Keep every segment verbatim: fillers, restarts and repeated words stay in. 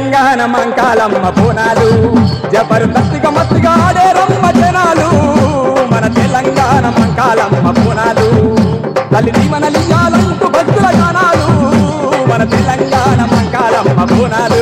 తెలంగాణ మంకాలమ్మ బోనాలు జబర్దస్తిగా మత్తిగా ఆడే రమ్మ జనాలు మన తెలంగాణ మంకాలమ్మ బోనాలు తల్లి దీవెనలియ్యాలంటూ భక్తుల గానాలు మన తెలంగాణ మంకాలమ్మ బోనాలు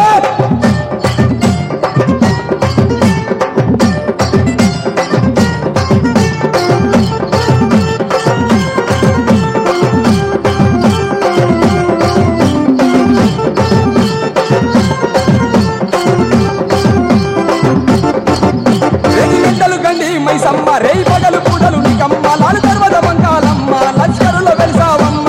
మైసమ్మ రేయి పగలు పూడలు నీకమ్మ లాలు తర్వద మంకాలమ్మ లష్కరులో వెలిసావమ్మ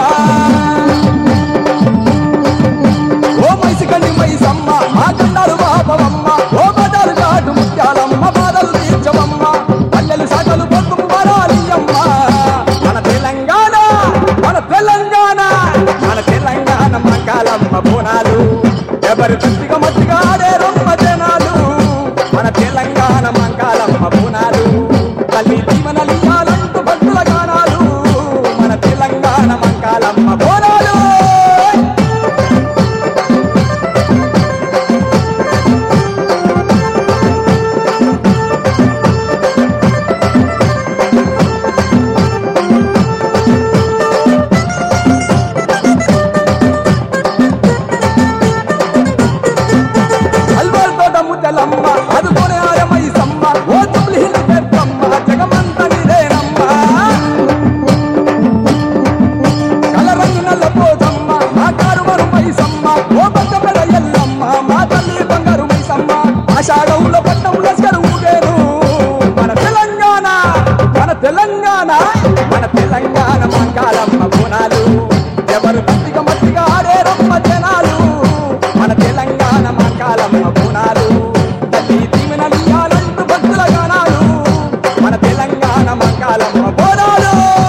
ఓ మైసికండి మైసమ్మ మా కన్నాలు బాపవమ్మ ఓ బదాలు కాటు ముత్యాలమ్మ బాధలు తీర్చవమ్మ పల్లెలు సాటలు పొద్దు వరాలియమ్మ మన తెలంగాణ మన తెలంగాణ మన తెలంగాణ మంకాలమ్మ బోనాలు ఎవరు తృప్తిగా మట్టిగా ఆడే రొమ్మ జనాలు మన తెలంగాణ మంకాలమ్మ బోనాలు తల్లి దీవెనలియ్యాలంటూ భక్తుల గానాలు మన తెలంగాణ మంకాలమ్మ బోనాలు అల్వాల్ తోట ముద్దలమ్మ అదుకోనే ఆయమైసమ్మ ఓ తుమ్లి హిల్ పెద్దమ్మ జగమంత నీదేనమ్మ కలరంగు నల్ల పోతమ్మ మా కారుమరు మైసమ్మ ఓ బద్దమెడ ఎల్లమ్మ మా తల్లి బంగారు మైసమ్మ ఆషాఢంలో పట్నం లస్కరు ఊగేరు మన తెలంగాణ మన తెలంగాణ మన తెలంగాణ మంకాలమ్మ బోనాలు ఎవరు గట్టిగా మట్టిగా ఆడే రమ్మ జనాలు మన తెలంగాణ మంకాలమ్మ బోనాలు తల్లి దీవెనలియ్యాలంటూ భక్తుల గానాలు మన తెలంగాణ మంకాలమ్మ బోనాలు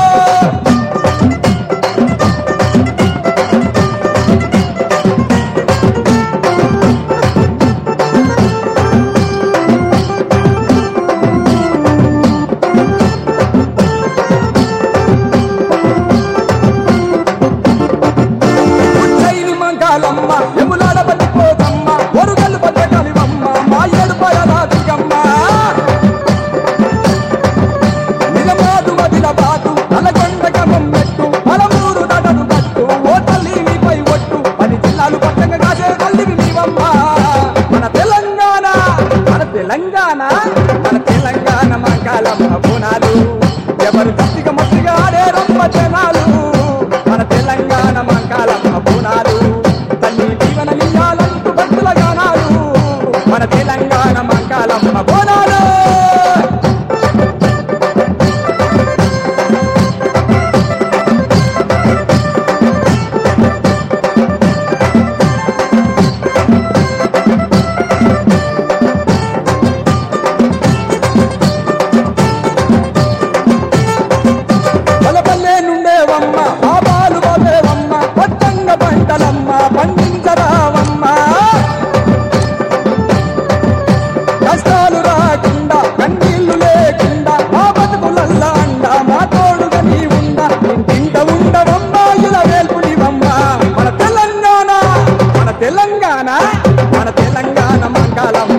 ఉజ్జయిని మంకాలమ్మ ఎములాడ పట్టిపోతమ్మ ఒరుగల్లు పట్ట కలివమ్మ మా ఏడు పయలాదిగమ్మ నిలమాదు మదిల బాటు నలగొండ గమం మెట్టు పలమూరు దడలు కట్టు ఓ తల్లి నీపై ఒట్టు పది జిల్లాలు పట్టంగా కాసే తల్లివి నీవమ్మ మన తెలంగాణ మన తెలంగాణ మన తెలంగాణ మంకాలమ్మ బోనాలు ఎవరు గట్టిగా మట్టిగా ఆడే రమ్మ జనాలు మన తెలంగాణ మంకాలమ్మ బోనాలు తల్లి దీవెనలియ్యాలంటూ భక్తుల గానాలు మన తెలంగాణ మంకాలమ్మ బోనాలు పలపల్లె నుండేవమ్మ పాపాలు బాబేవమ్మ పట్టంగ పంటలమ్మ పండించరావమ్మ కష్టాలు రాకుండా కన్నీళ్లు లేకుండా మా బతుకులల్లా అండ మా తోడుగా నీ ఉండ ఇంటింట ఉండవమ్మ ఇలా వేల్పుడివమ్మ మన తెలంగాణ మన తెలంగాణ మన తెలంగాణ మంకాలమ్మ